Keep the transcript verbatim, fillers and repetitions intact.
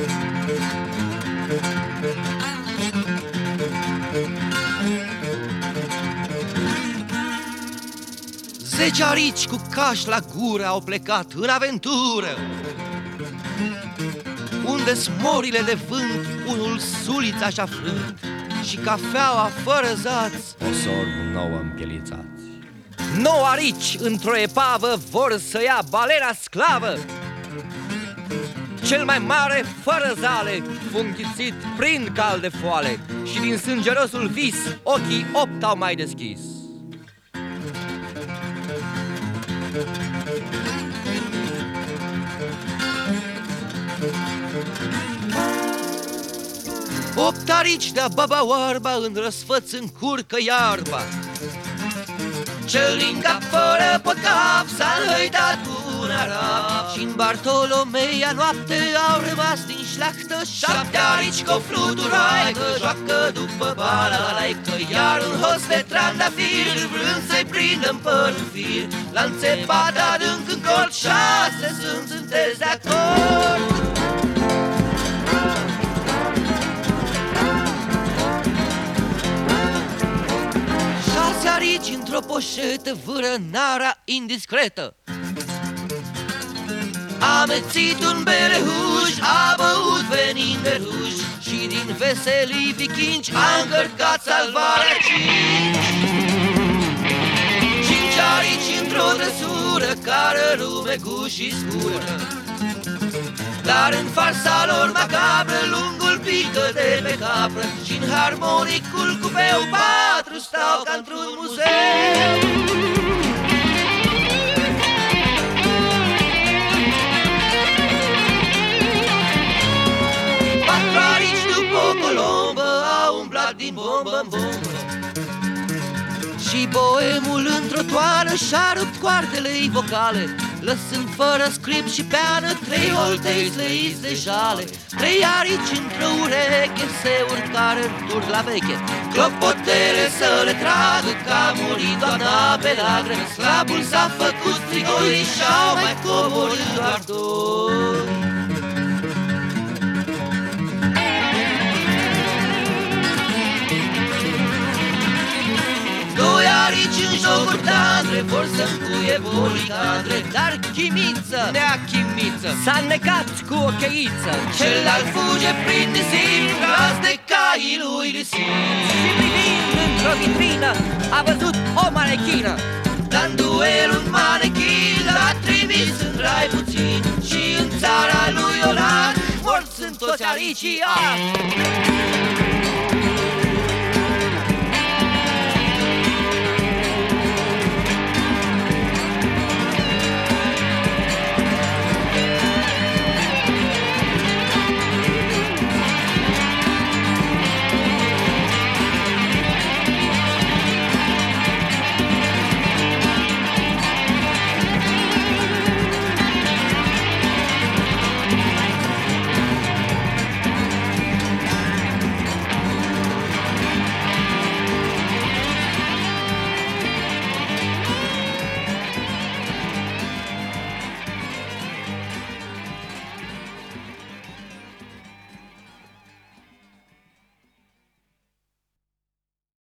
Zece arici cu caș la gură au plecat în aventură, unde smorile de vânt unul sulița și-a frânt și cafeaua fără zați o sorb nouă împielițați. Nouă arici într-o epavă vor să ia balena sclavă. Cel mai mare fără zale, funghițit prin cal de foale, și din sângerosul vis ochii opt au mai deschis. Opt arici de-a baba oarba în răsfăț încurcă iarba. Cel din cap fără potcap s-a înhăitat cu un arab, și-n Bartolomeia noapte au rămas din șlachtă șapte arici cu o fluturaică, joacă după balalaică. Iar un host de trandafir, vrând să-i prindă în păr în fir, l-a înțepat adânc în cort, șase sunt sunteți de acord. Arici într-o poșetă vâră nara indiscretă. A mețit un belehuș, a băut venind de ruș, și din veselii vichingi a încărcat salvarea cinci. Cinci arici într-o trăsură care rumeguș și scură, dar în farsa lor macabră lungul pică de pe capră, și-n harmonicul cupeu patru stau ca într-un muzeu. Patru arici după o colombă au umblat din bombă în bombă, și boemul într-o toană și-a rupt coartele-i vocale, lăsând fără script și peană trei oltei slăiți de jale. Trei arici într-o ureche se urcară în tur la veche, clopotere să le tragă, că a murit doamna pe lagră. Slabul s-a făcut strigoi și-au mai coborât doar doi. Doi arici în jocuri tandre vor să-ncuie policandre, dar chimiță, nea chimiță, s-a necat cu o cheiță. Celălalt fuge prin nisip, tras de caii lui risip. Și privind într-o vitrină a văzut o manechină, dar în duel un manechin l-a trimis în rai puțin, și în țara lui Olan morți sunt toți aricii.